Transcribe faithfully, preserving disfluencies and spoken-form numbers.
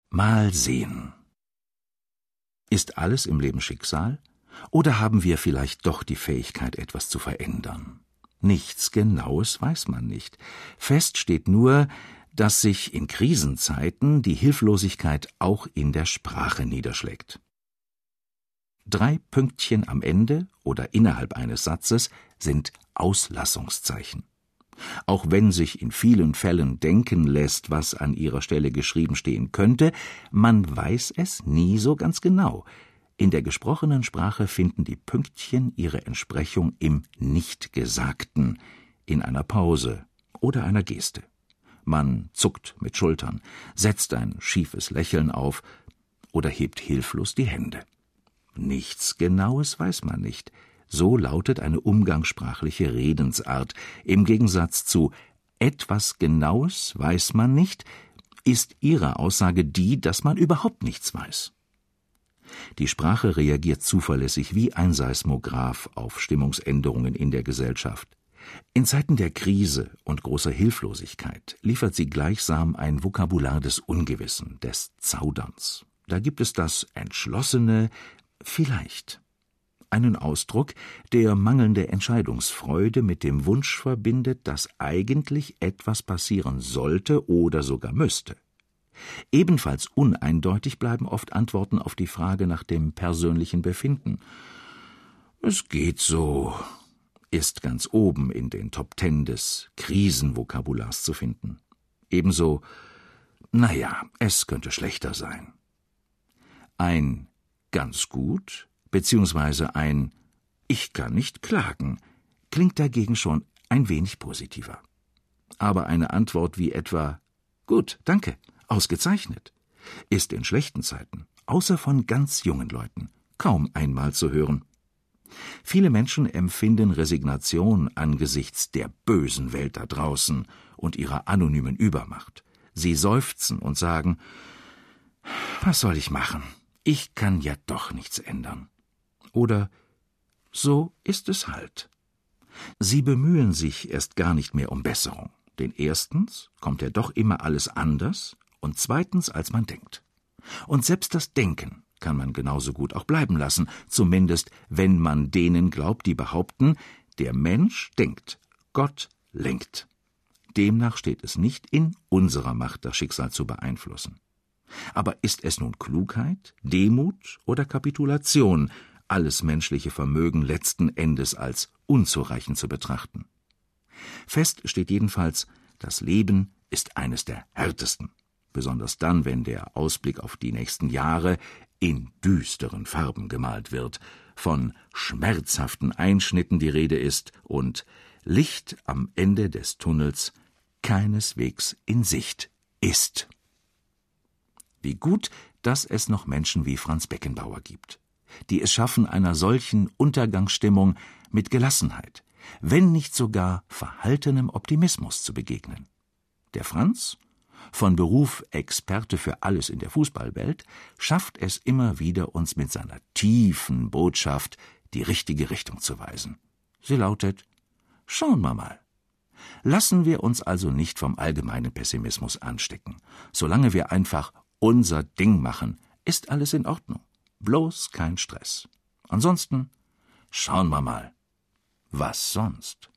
Mal sehen. Ist alles im Leben Schicksal? Oder haben wir vielleicht doch die Fähigkeit, etwas zu verändern? Nichts Genaues weiß man nicht. Fest steht nur, dass sich in Krisenzeiten die Hilflosigkeit auch in der Sprache niederschlägt. Drei Pünktchen am Ende oder innerhalb eines Satzes sind Auslassungszeichen. Auch wenn sich in vielen Fällen denken lässt, was an ihrer Stelle geschrieben stehen könnte, man weiß es nie so ganz genau. In der gesprochenen Sprache finden die Pünktchen ihre Entsprechung im Nichtgesagten, in einer Pause oder einer Geste. Man zuckt mit Schultern, setzt ein schiefes Lächeln auf oder hebt hilflos die Hände. Nichts Genaues weiß man nicht. So lautet eine umgangssprachliche Redensart. Im Gegensatz zu etwas Genaues weiß man nicht, ist ihre Aussage die, dass man überhaupt nichts weiß. Die Sprache reagiert zuverlässig wie ein Seismograph auf Stimmungsänderungen in der Gesellschaft. In Zeiten der Krise und großer Hilflosigkeit liefert sie gleichsam ein Vokabular des Ungewissen, des Zauderns. Da gibt es das entschlossene Vielleicht. Einen Ausdruck, der mangelnde Entscheidungsfreude mit dem Wunsch verbindet, dass eigentlich etwas passieren sollte oder sogar müsste. Ebenfalls uneindeutig bleiben oft Antworten auf die Frage nach dem persönlichen Befinden. Es geht so, ist ganz oben in den Top Ten des Krisenvokabulars zu finden. Ebenso, naja, es könnte schlechter sein. Ein ganz gut beziehungsweise ein Ich kann nicht klagen klingt dagegen schon ein wenig positiver. Aber eine Antwort wie etwa Gut, danke, ausgezeichnet ist in schlechten Zeiten, außer von ganz jungen Leuten, kaum einmal zu hören. Viele Menschen empfinden Resignation angesichts der bösen Welt da draußen und ihrer anonymen Übermacht. Sie seufzen und sagen, was soll ich machen? Ich kann ja doch nichts ändern. Oder so ist es halt. Sie bemühen sich erst gar nicht mehr um Besserung, denn erstens kommt ja doch immer alles anders und zweitens, als man denkt. Und selbst das Denken kann man genauso gut auch bleiben lassen, zumindest wenn man denen glaubt, die behaupten, der Mensch denkt, Gott lenkt. Demnach steht es nicht in unserer Macht, das Schicksal zu beeinflussen. Aber ist es nun Klugheit, Demut oder Kapitulation, alles menschliche Vermögen letzten Endes als unzureichend zu betrachten? Fest steht jedenfalls, das Leben ist eines der härtesten, besonders dann, wenn der Ausblick auf die nächsten Jahre in düsteren Farben gemalt wird, von schmerzhaften Einschnitten die Rede ist und Licht am Ende des Tunnels keineswegs in Sicht ist. Wie gut, dass es noch Menschen wie Franz Beckenbauer gibt, die es schaffen, einer solchen Untergangsstimmung mit Gelassenheit, wenn nicht sogar verhaltenem Optimismus zu begegnen. Der Franz, von Beruf Experte für alles in der Fußballwelt, schafft es immer wieder, uns mit seiner tiefen Botschaft die richtige Richtung zu weisen. Sie lautet: Schauen wir mal. Lassen wir uns also nicht vom allgemeinen Pessimismus anstecken. Solange wir einfach unser Ding machen, ist alles in Ordnung. Bloß kein Stress. Ansonsten schauen wir mal. Was sonst?